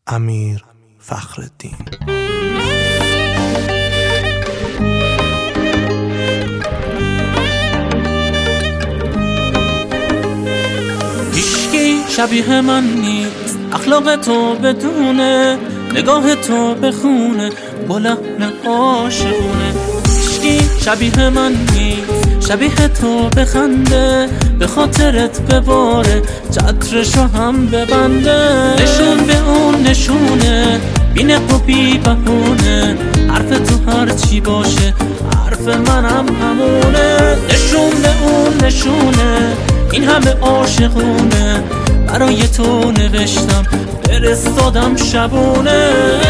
امیر فخرالدین. هیچکی شبیه من نیست، اخلاق تو بدونه، نگاه تو بخونه، با لحن عاشقونه. هیچکی شبیه من نیست، شبیه تو بخنده، به خاطرت بباره، چترشو هم ببنده. نشون به اون نشونه، بی نق و بی بهونه، حرف تو هر چی باشه حرف منم همونه. نشون به اون نشونه، این همه عاشقونه، برای تو نوشتم فرستادم شبونه.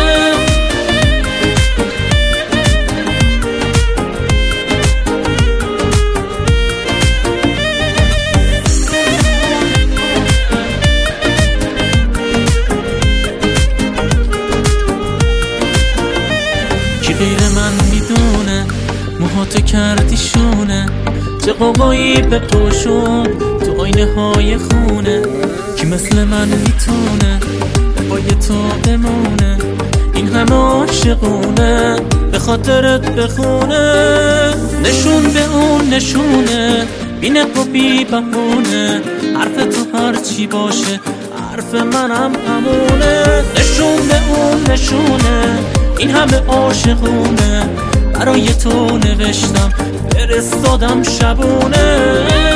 کی غیر من میدونه موهاتو کردی شونه، چه قوقایی به تو شد تو آینه های خونه. کی مثل من میتونه پای تو بمونه، این همه عاشقونه، به خاطرت بخونه. نشون به اون نشونه، بی نق و بی بهونه، حرف تو هر چی باشه حرف منم همونه. نشون به اون نشونه، این همه عاشقونه، برای تو نوشتم فرستادم شبونه.